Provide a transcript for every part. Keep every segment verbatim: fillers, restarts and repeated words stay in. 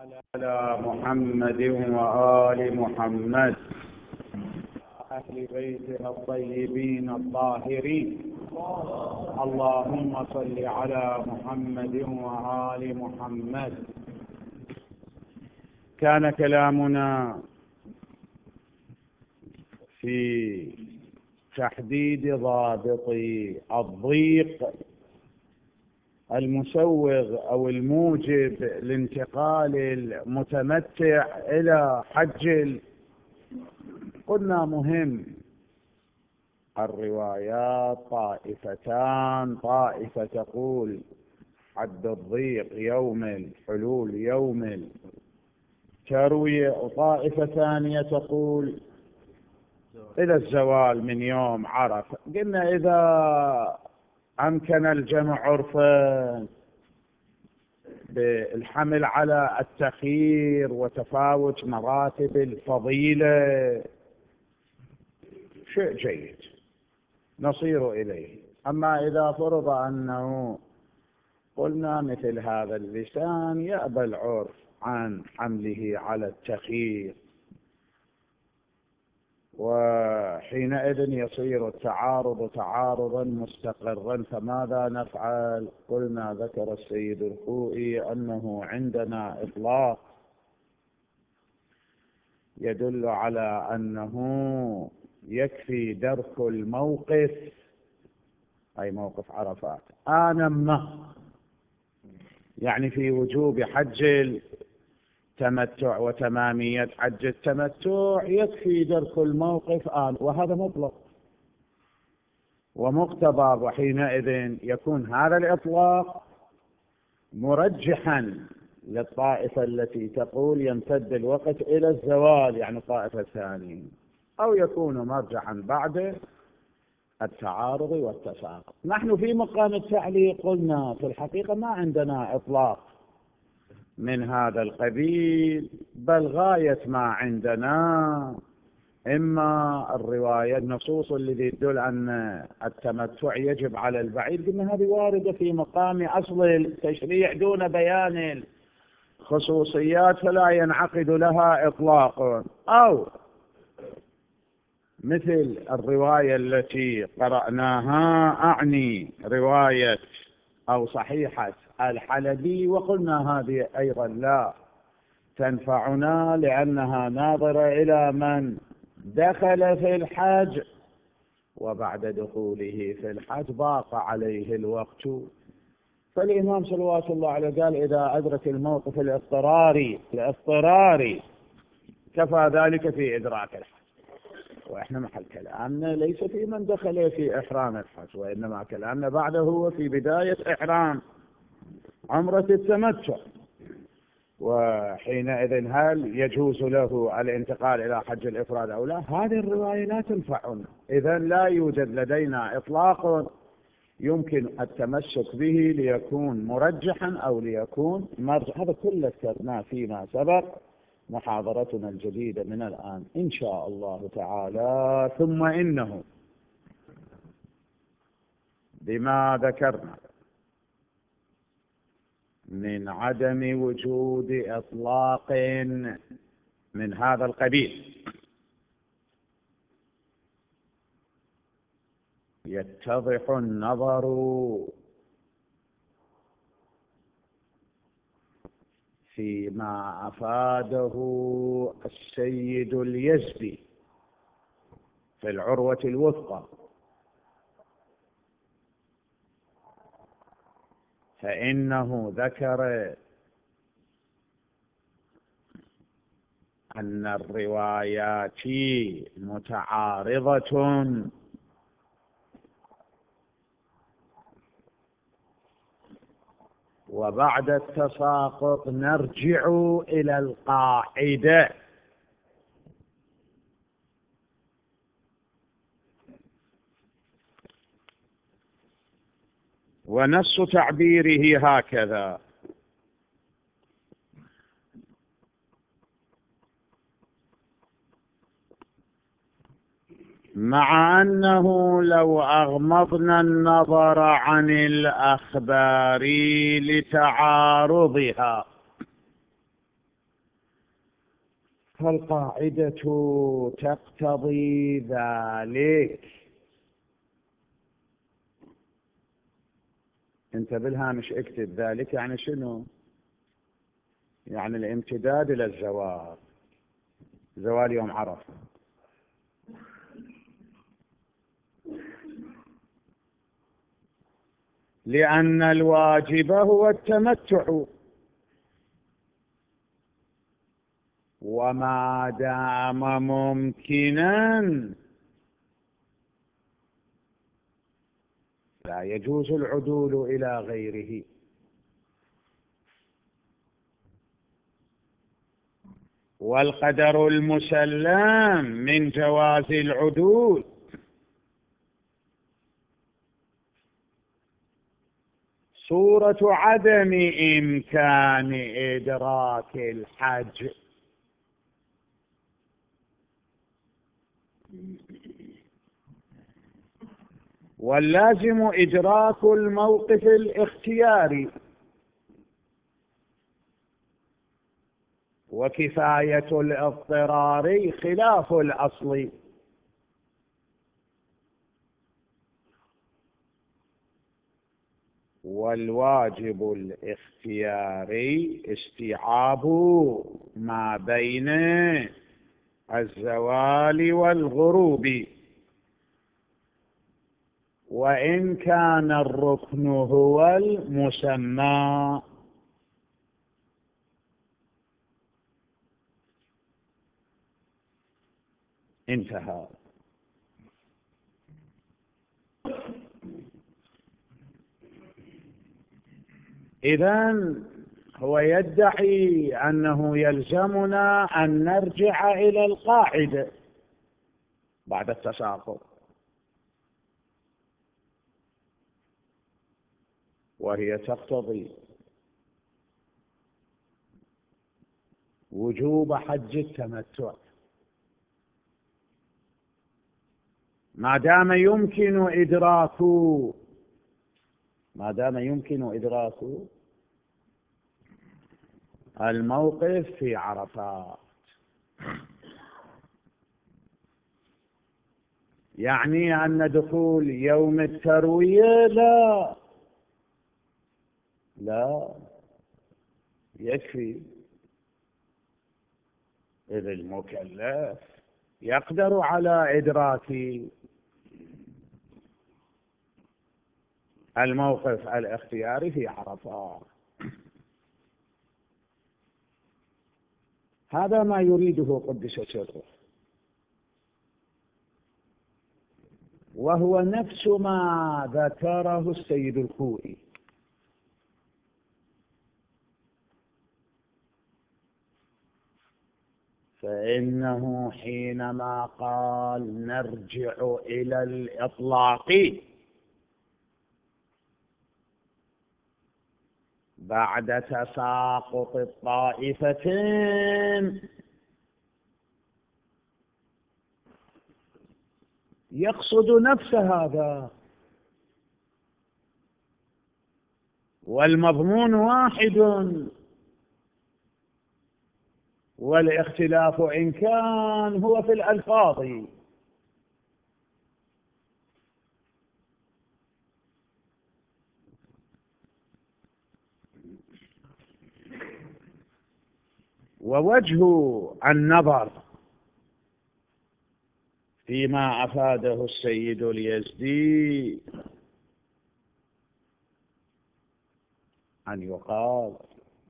على محمد وآل محمد أهل بيته الطيبين الطاهرين. اللهم صل على محمد وآل محمد. كان كلامنا في تحديد ضابط الضيق المسوغ أو الموجب لانتقال المتمتع إلى حج. قلنا مهم الروايات طائفتان، طائفة تقول حد الضيق يوم الحلول يوم التروية، وطائفة ثانية تقول إلى الزوال من يوم عرفة. قلنا إذا أمكن الجمع عرفا بالحمل على التخيير وتفاوت مراتب الفضيلة شيء جيد نصير إليه. أما إذا فرض أنه قلنا مثل هذا اللسان يأبى العرف عن حمله على التخيير، وحينئذ يصير التعارض تعارضا مستقرا، فماذا نفعل؟ قلنا ذكر السيد الخوئي أنه عندنا إطلاق يدل على أنه يكفي درك الموقف، أي موقف عرفات، آنما يعني في وجوب حج التمتع وتمامية حج التمتع يكفي درك الموقف آن، وهذا مطلق ومقتضى، وحينئذ يكون هذا الإطلاق مرجحا للطائفة التي تقول يمتد الوقت إلى الزوال، يعني الطائفة الثانية، أو يكون مرجحا بعد التعارض والتساقط. نحن في مقام التعليق قلنا في الحقيقة ما عندنا إطلاق من هذا القبيل، بل غاية ما عندنا إما الرواية النصوص التي تدل أن التمتع يجب على البعيد، قلنا هذه واردة في مقام أصل التشريع دون بيان الخصوصيات فلا ينعقد لها إطلاق، أو مثل الرواية التي قرأناها، أعني رواية أو صحيحة الحلبي، وقلنا هذه أيضا لا تنفعنا لأنها ناظرة إلى من دخل في الحج وبعد دخوله في الحج ضاق عليه الوقت، فالإمام صلوات الله عليه قال إذا أدرك الموقف الاضطراري الاضطراري كفى ذلك في إدراك الحج. وإحنا محل كلامنا ليس في من دخل في إحرام الحج، وإنما كلامنا بعده هو في بداية إحرام عمرة التمتع، وحينئذ هل يجوز له الانتقال إلى حج الإفراد أو لا؟ هذه الرواية لا تنفعنا. إذن لا يوجد لدينا إطلاق يمكن التمسك به ليكون مرجحا أو ليكون مرجح. هذا كله ذكرناه فيما سبق، محاضرتنا الجديدة من الآن إن شاء الله تعالى. ثم إنه بما ذكرنا من عدم وجود إطلاق من هذا القبيل يتضح النظر فيما أفاده السيد اليزدي في العروة الوثقى، فإنه ذكر أن الروايات متعارضة، وبعد التساقط نرجع إلى القاعدة، ونص تعبيره هكذا: مع أنه لو أغمضنا النظر عن الأخبار لتعارضها فالقاعدة تقتضي ذلك. انت بالهامش اكتب ذلك يعني شنو؟ يعني الامتداد الى الزوال، زوال يوم عرفة. لأن الواجب هو التمتع، وما دام ممكنا لا يجوز العدول إلى غيره. والقدر المسلم من جواز العدول صورة عدم إمكان إدراك الحج. واللازم إدراك الموقف الاختياري، وكفاية الاضطرار خلاف الأصل. والواجب الاختياري استيعاب ما بين الزوال والغروب، وإن كان الركن هو المسمى. انتهى. إذن هو يدعي أنه يلزمنا أن نرجع إلى القاعدة بعد التساقط، وهي تقتضي وجوب حج التمتع ما دام يمكن إدراك ما دام يمكن إدراك الموقف في عرفات. يعني أن دخول يوم التروية لا لا يكفي، إذ المكلف يقدر على إدراك الموقف الاختياري في عرفات. هذا ما يريده قدس سره، وهو نفس ما ذكره السيد الخوئي. فإنه حينما قال نرجع إلى الإطلاق بعد تساقط الطائفتين يقصد نفس هذا، والمضمون واحد، والاختلاف إن كان هو في الألفاظ. ووجه النظر فيما أفاده السيد اليزدي أن يقال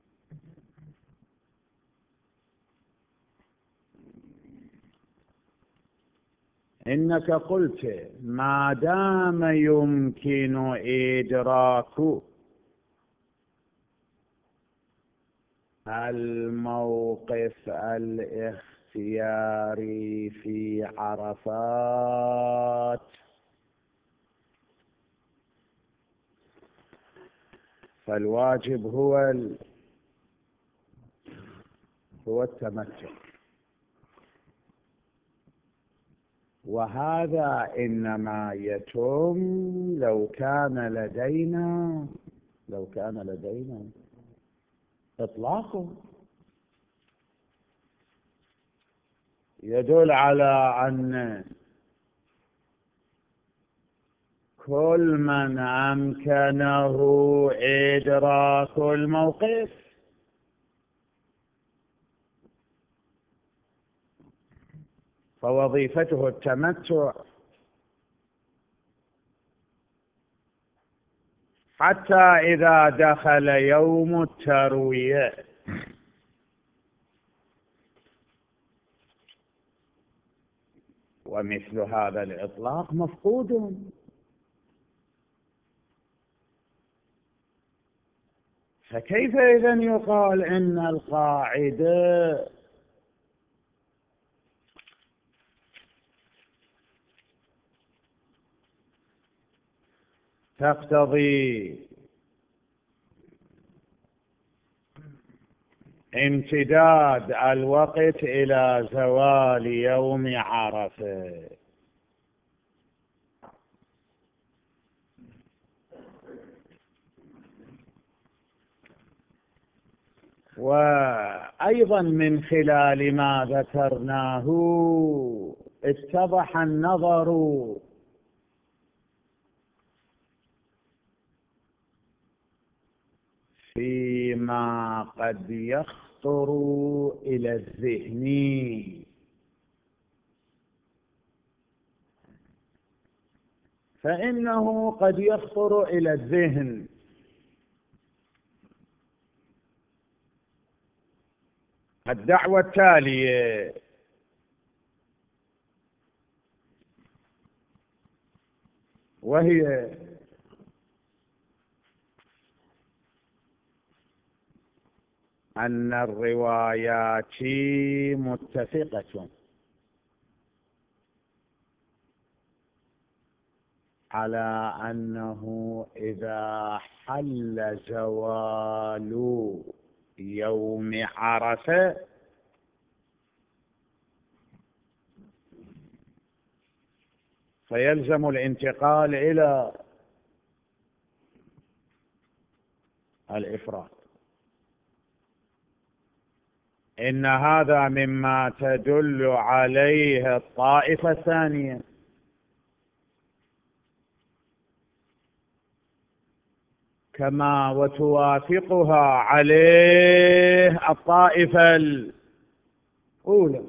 إنك قلت ما دام يمكن إدراك الموقف الاختياري في عرفات فالواجب هو ال... هو التمتع. وهذا إنما يتم لو كان لدينا لو كان لدينا إطلاق. يدل على أن كل من أمكنه إدراك الموقف فوظيفته التمتع، حتى إذا دخل يوم التروية ومثل هذا الإطلاق مفقود. فكيف إذن يقال إن القاعدة تقتضي امتداد الوقت إلى زوال يوم عرفة؟ وأيضا من خلال ما ذكرناه اتضح النظر فيما قد يخطر إلى الذهن، فإنه قد يخطر إلى الذهن الدعوة التالية: وهي أن الروايات متفقة على أنه إذا حل زوال يوم عرفة فيلزم الانتقال إلى الإفراد. إن هذا مما تدل عليه الطائفة الثانية، كما وتوافقها عليه الطائفة الأولى.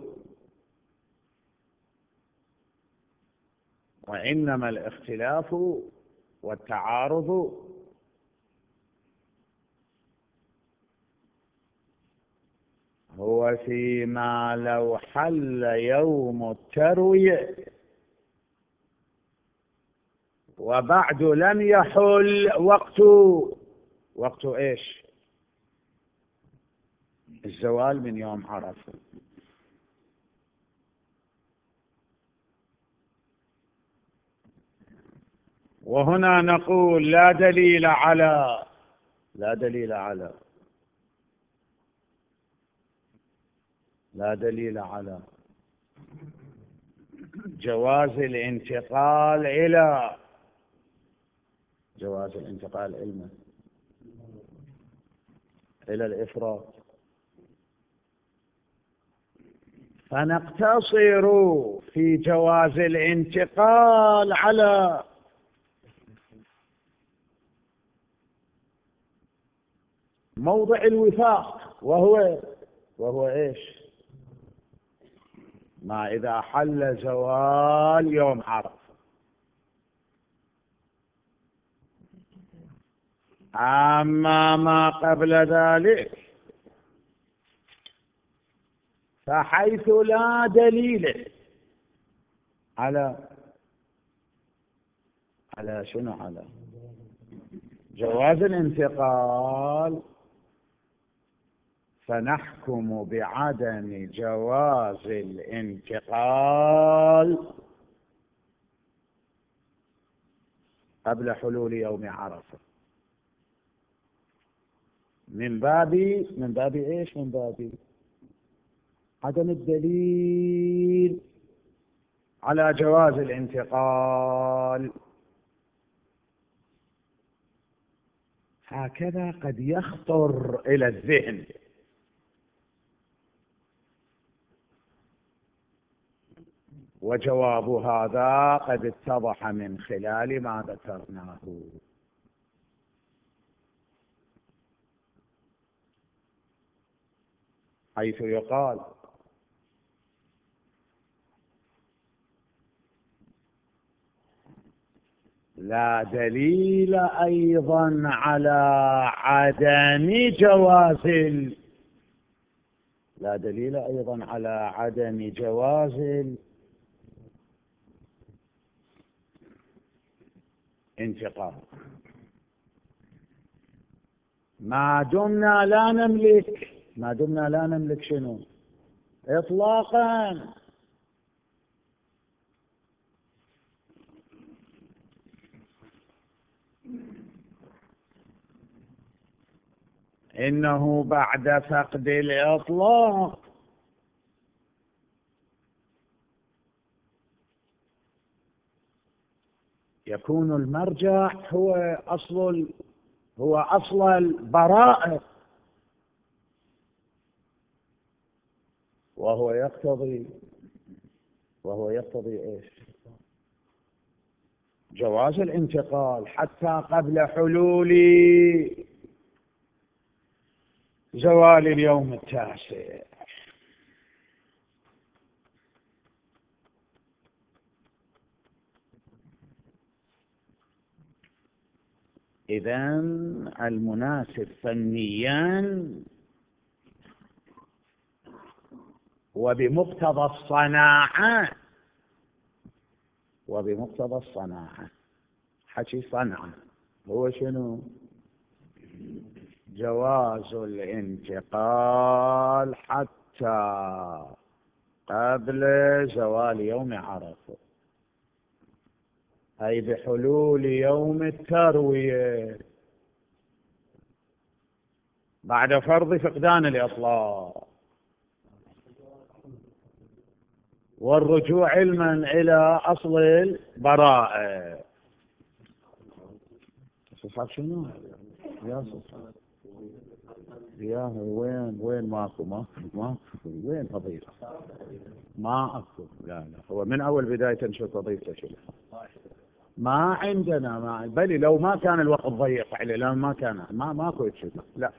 وإنما الاختلاف والتعارض هو فيما لو حل يوم التروية وبعد لم يحل وقت وقت إيش؟ الزوال من يوم عرفة. وهنا نقول لا دليل على لا دليل على لا دليل على جواز الانتقال إلى جواز الانتقال إلى إلى الإفراد، فنقتصر في جواز الانتقال على موضع الوفاق، وهو وهو إيش؟ ما إذا حل زوال يوم عرفة. أما ما قبل ذلك فحيث لا دليل على على شنو على جواز الانتقال، فنحكم بعدم جواز الانتقال قبل حلول يوم عرفة، من باب من باب ايش؟ من باب عدم الدليل على جواز الانتقال. هكذا قد يخطر إلى الذهن وجواب هذا قد اتضح من خلال ما ذكرناه، حيث يقال لا دليل أيضا على عدم جواز لا دليل أيضا على عدم جواز الانتقال ما دمنا لا نملك ما دمنا لا نملك شنو إطلاقا. إنه بعد فقد الإطلاق يكون المرجع هو أصل هو أصل البراءة، وهو يقتضي وهو يقتضي إيش؟ جواز الانتقال حتى قبل حلول زوال اليوم التاسع. إذن المناسب فنيا وبمقتضى الصناعة وبمقتضى الصناعة حكي صنعة هو شنو؟ جواز الانتقال حتى قبل زوال يوم عرفة، أي بحلول يوم التروية بعد فرض فقدان الإطلاق، والرجوع علما إلى أصل البراءة. صار شنو؟ يا صار يا وين وين ماكو ماكو ماكو وين تضيف؟ ما اكو. لا لا هو من اول بداية شو تضيفته شو ما عندنا ما بل لو ما كان الوقت ضيق عليه لو ما كان ما ماكو شيء. لا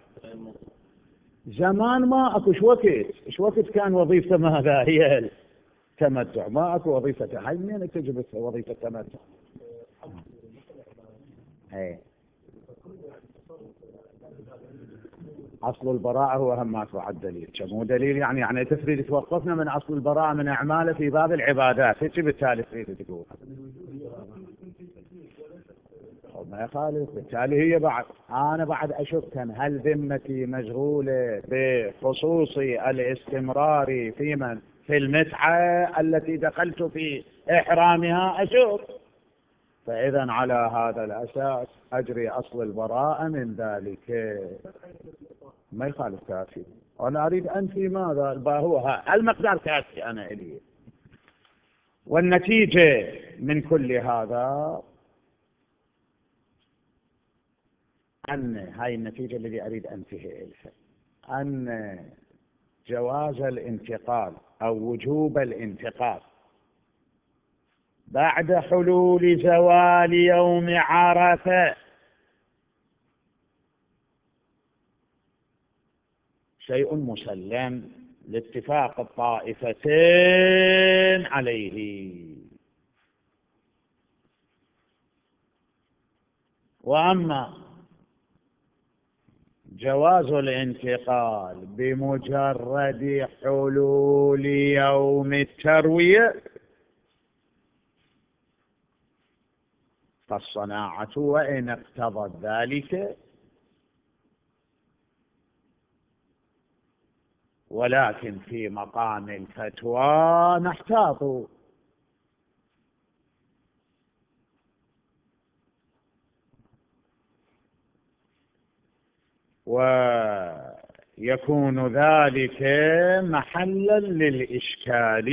زمان ما اكو شو وقت شو وقت كان وظيفته ماذا هي التمتع، ما اكو وظيفته. هاي منين تجي وظيفة التمتع؟ ايه أصل البراءة هو أهم ما أصبح الدليل، مو دليل يعني يعني تريد توقفنا من أصل البراءة من أعماله في باب العبادات، هيك بالتالي تريد تقول ما يخالف. بالتالي هي بعد أنا بعد أشك هل ذمتي مشغولة بخصوص الاستمرار في من في المتعة التي دخلت في إحرامها أشك، فإذا على هذا الأساس أجري أصل البراءة من ذلك. ما يخالف كافي. أنا أريد أنفي ماذا هو المقدار كافي أنا إليه. والنتيجة من كل هذا أن هاي النتيجة التي أريد أنفيه إليها أن جواز الانتقال أو وجوب الانتقال بعد حلول زوال يوم عرفة شيء مسلم لاتفاق الطائفتين عليه. وأما جواز الانتقال بمجرد حلول يوم التروية فالصناعة وإن اقتضت ذلك، ولكن في مقام الفتوى نحتاط. ويكون ذلك محلا للإشكال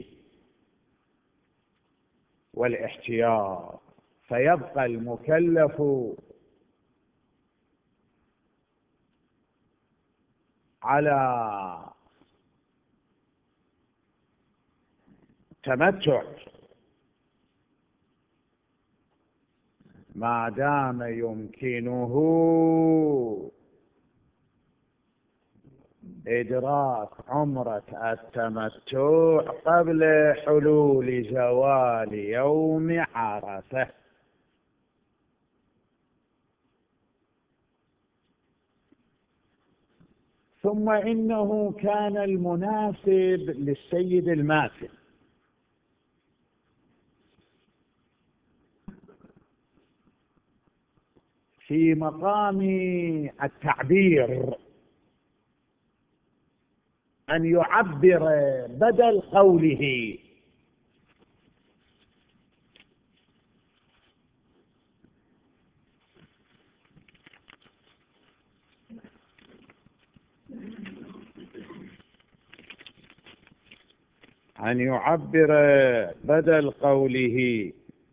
والاحتياط، فيبقى المكلف على التمتع ما دام يمكنه إدراك عمرة التمتع قبل حلول زوال يوم عرفة. ثم إنه كان المناسب للسيد الماثل في مقام التعبير أن يعبر بدل قوله أن يعبر بدل قوله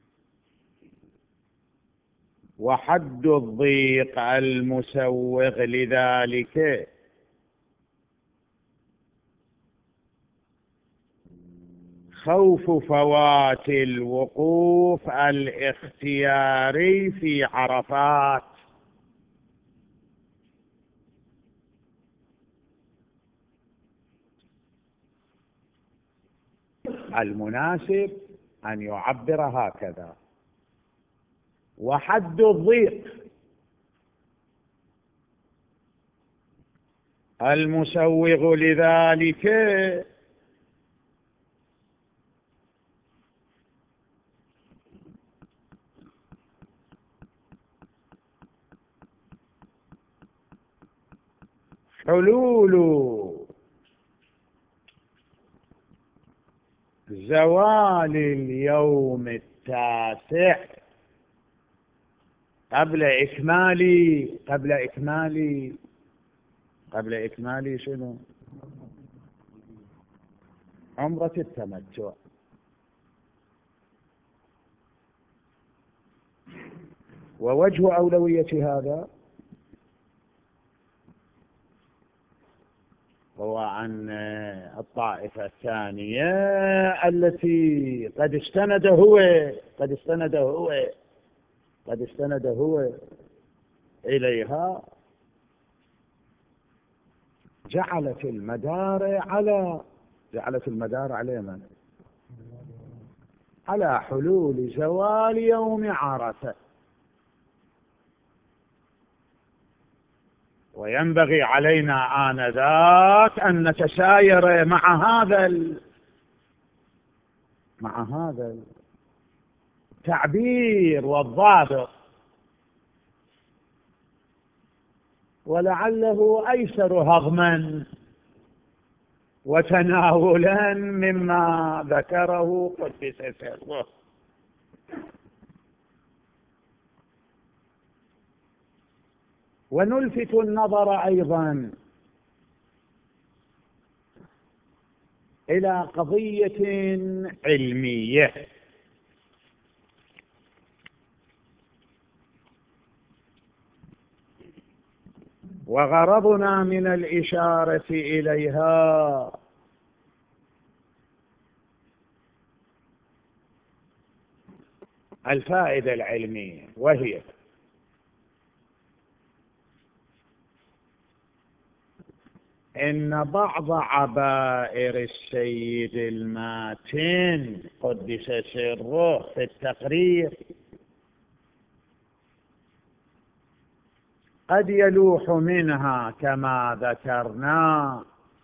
وحد الضيق المسوغ لذلك خوف فوات الوقوف الاختياري في عرفات. المناسب أن يعبر هكذا: وحد الضيق المسوغ لذلك حلول زوال اليوم التاسع قبل إكمال قبل إكمال قبل إكمال شنو؟ عمرة التمتع. ووجه أولوية هذا هو عن الطائفة الثانية التي قد استند هو قد استند هو قد استند هو إليها، جعلت المدار على جعلت المدار على من؟ على حلول زوال يوم عرفة. وينبغي علينا آنذاك أن نتساير مع هذا ال... مع هذا التعبير والضابط، ولعله أيسر هضما وتناولا مما ذكره قدس سره. ونلفت النظر أيضا إلى قضية علمية وغرضنا من الإشارة إليها الفائدة العلمية، وهي إن بعض عبائر السيد الماتن قدس سره في التقرير قد يلوح منها كما ذكرنا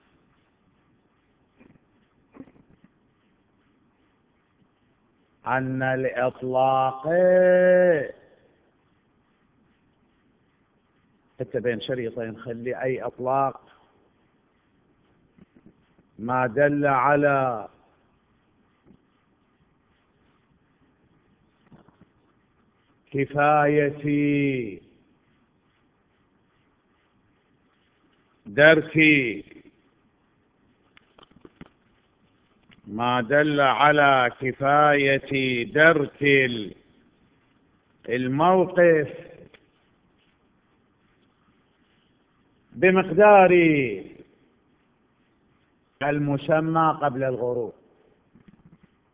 أن الإطلاق حتى بين شريطين خلي أي إطلاق ما دل على كفاية درك ما دل على كفاية درك الموقف بمقدار المسمى قبل الغروب.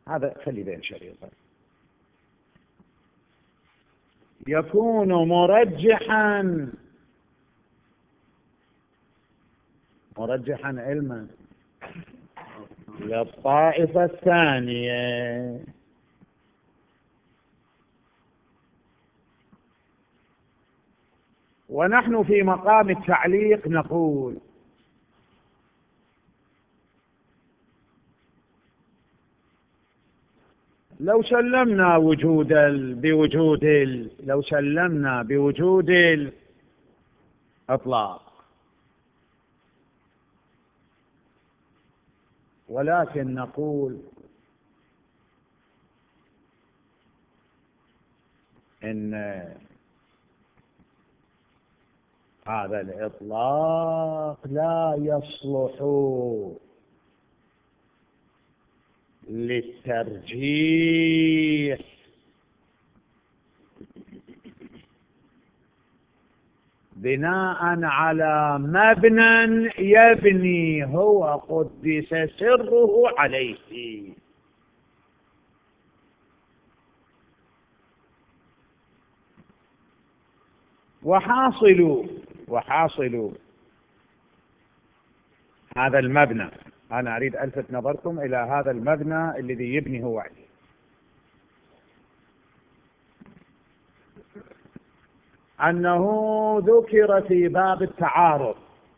هذا خلي بين شريطين. يكون مرجحا مرجحا علما للطائفة الثانية، ونحن في مقام التعليق نقول لو سلمنا وجود ال... بوجود ال... لو سلمنا بوجود الإطلاق، ولكن نقول إن هذا الإطلاق لا يصلح للترجيح بناء على مبنى يبني هو قدس سره عليه. وحاصل وحاصل هذا المبنى، أنا أريد ألفت نظركم إلى هذا المبنى الذي يبني هو عليه. أنه ذكر في باب التعارض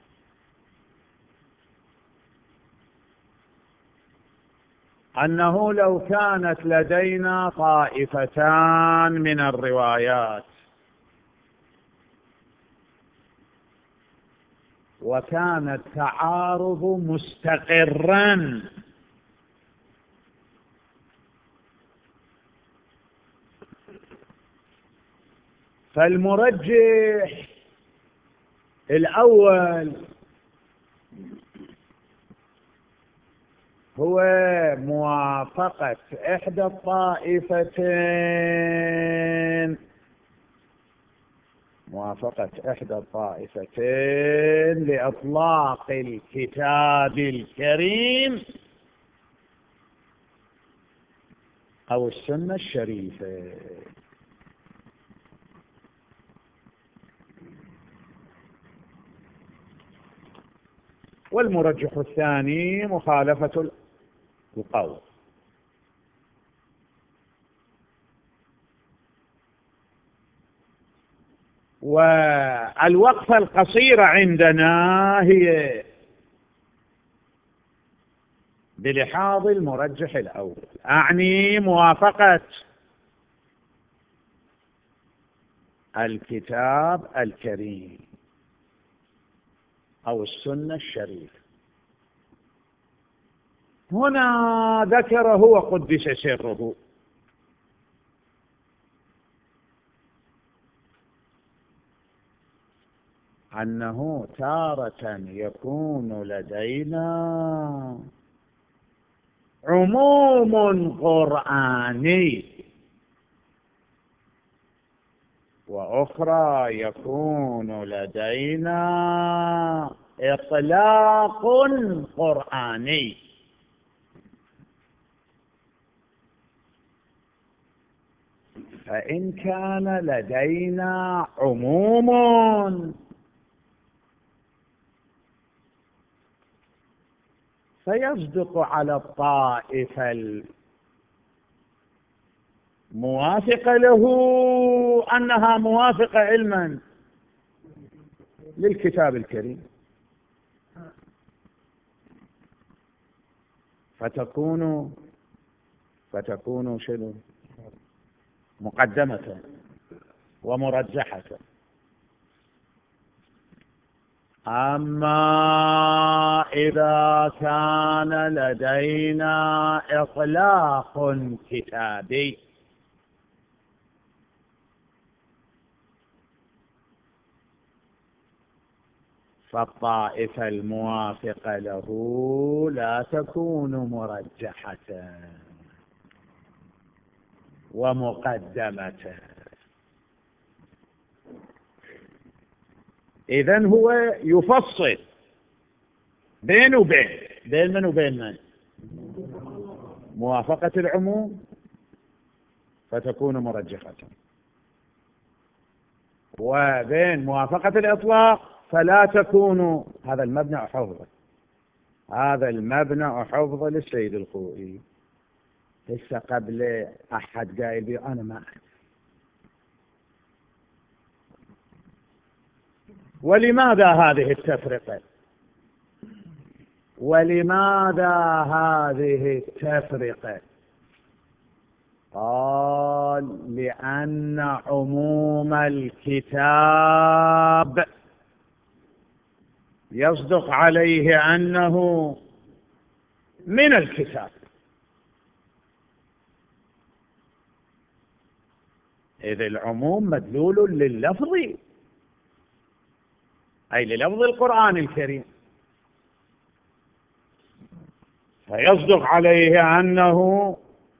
أنه لو كانت لدينا طائفتان من الروايات وكان التعارض مستقرا، فالمرجح الأول هو موافقة إحدى الطائفتين موافقة إحدى الطائفتين لإطلاق الكتاب الكريم أو السنة الشريفة. والمرجح الثاني مخالفة القول. والوقفة القصيرة عندنا هي بلحاظ المرجح الأول، أعني موافقة الكتاب الكريم أو السنة الشريفة. هنا ذكر هو قدس سره أنه تارة يكون لدينا عموم قرآني، وأخرى يكون لدينا إطلاق قرآني. فإن كان لدينا عموم فيصدق على الطائفة الموافقة له أنها موافقة علما للكتاب الكريم، فتكون فتكون شنو؟ مقدمة ومرجحة. أما إذا كان لدينا إطلاق كتابي فالطائفة الموافقة له لا تكون مرجحة ومقدمة. إذن هو يفصل بين وبين بين من وبين من موافقة العموم فتكون مرجحة، وبين موافقة الإطلاق فلا تكون. هذا المبنى أحفظه، هذا المبنى أحفظه للسيد الخوئي. لسه قبل أحد قايل بي أنا ما أعرف. ولماذا هذه التفرقة؟ ولماذا هذه التفرقة؟ قال لأن عموم الكتاب يصدق عليه أنه من الكتاب، إذ العموم مدلول لللفظ، أي للفظ القرآن الكريم، فيصدق عليه أنه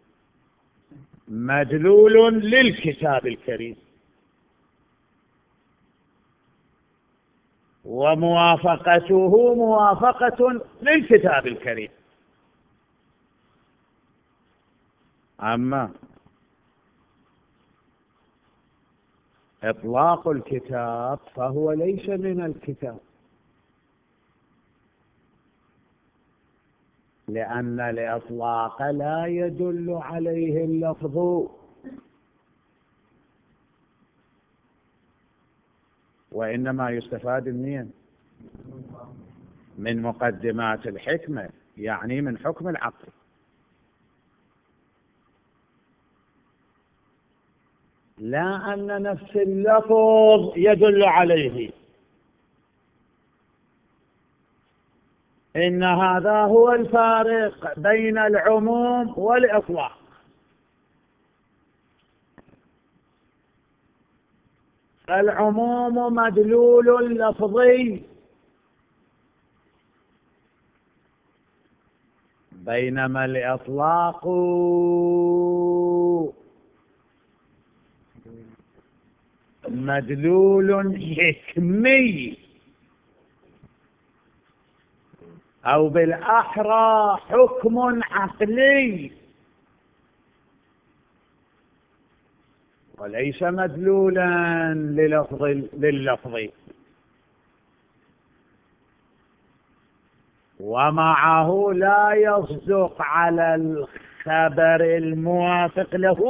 مدلول للكتاب الكريم، وموافقته موافقة للكتاب الكريم. أما إطلاق الكتاب فهو ليس من الكتاب، لأن الإطلاق لا يدل عليه اللفظ، وإنما يستفاد منين؟ من مقدمات الحكمة، يعني من حكم العقل. لا أن نفس اللفظ يدل عليه. إن هذا هو الفارق بين العموم والإطلاق. العموم مدلول لفظي، بينما الإطلاق مدلول حكمي، أو بالأحرى حكم عقلي، وليس مدلولا للفظ لللفظ. ومعه لا يصدق على الخبر الموافق له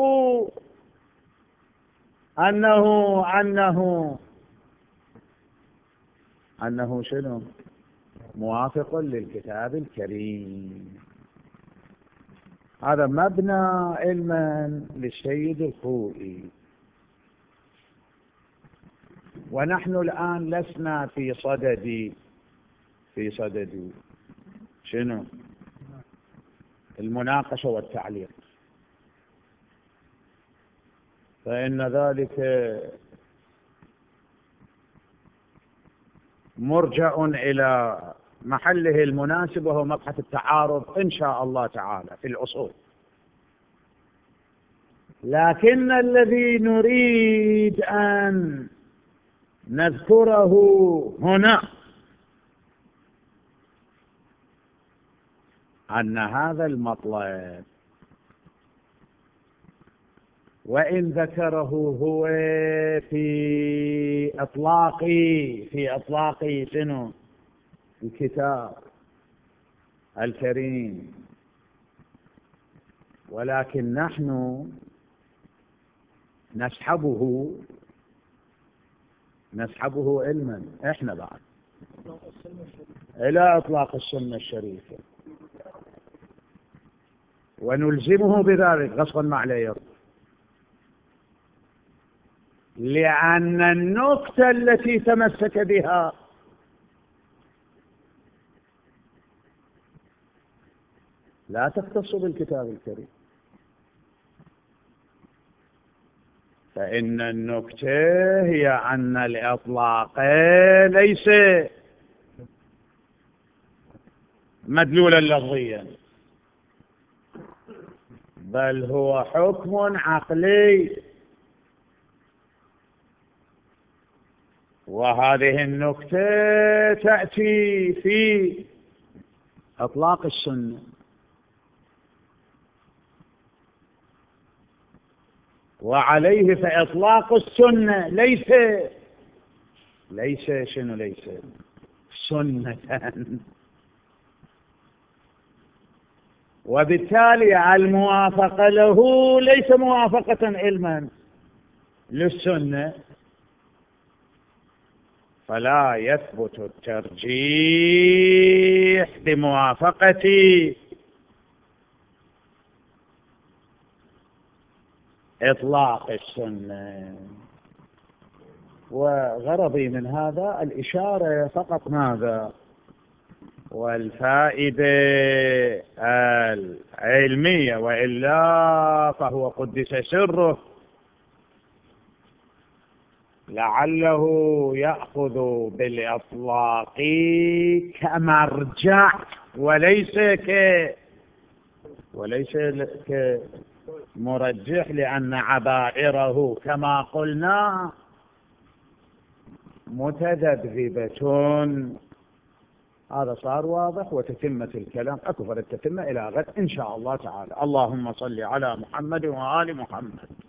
أنه أنه أنه شنو؟ موافق للكتاب الكريم. هذا مبنى علما للسيد الخوئي. ونحن الآن لسنا في صدد في صدد شنو؟ المناقشة والتعليق، فإن ذلك مرجع إلى محله المناسب، وهو مبحث التعارض إن شاء الله تعالى في الأصول. لكن الذي نريد أن نذكره هنا أن هذا المطلب وإن ذكره هو في إطلاق في إطلاق شنو؟ الكتاب الكريم، ولكن نحن نسحبه نسحبه علما احنا بعد إلى إطلاق السنة الشريفة، ونلزمه بذلك غصبا ما عليه، لأن النقطة التي تمسك بها لا تختص بالكتاب الكريم. فإن النكتة هي أن الإطلاق ليس مدلولا لفظيا، بل هو حكم عقلي. وهذه النكتة تأتي في إطلاق السنة، وعليه فإطلاق السنة ليس ليس شنو ليس سنة، وبالتالي الموافقة له ليس موافقة علما للسنة، فلا يثبت الترجيح بموافقة إطلاق السنة. وغرضي من هذا الإشارة فقط ماذا؟ والفائدة العلمية، وإلا فهو قدس سره لعله يأخذ بالإطلاق كمرجع وليس ك وليس كمرجح، لأن عبائره كما قلنا متذبذبة. هذا صار واضح، وتتمة الكلام أكبر التتمة إلى غد إن شاء الله تعالى. اللهم صل على محمد وآل محمد.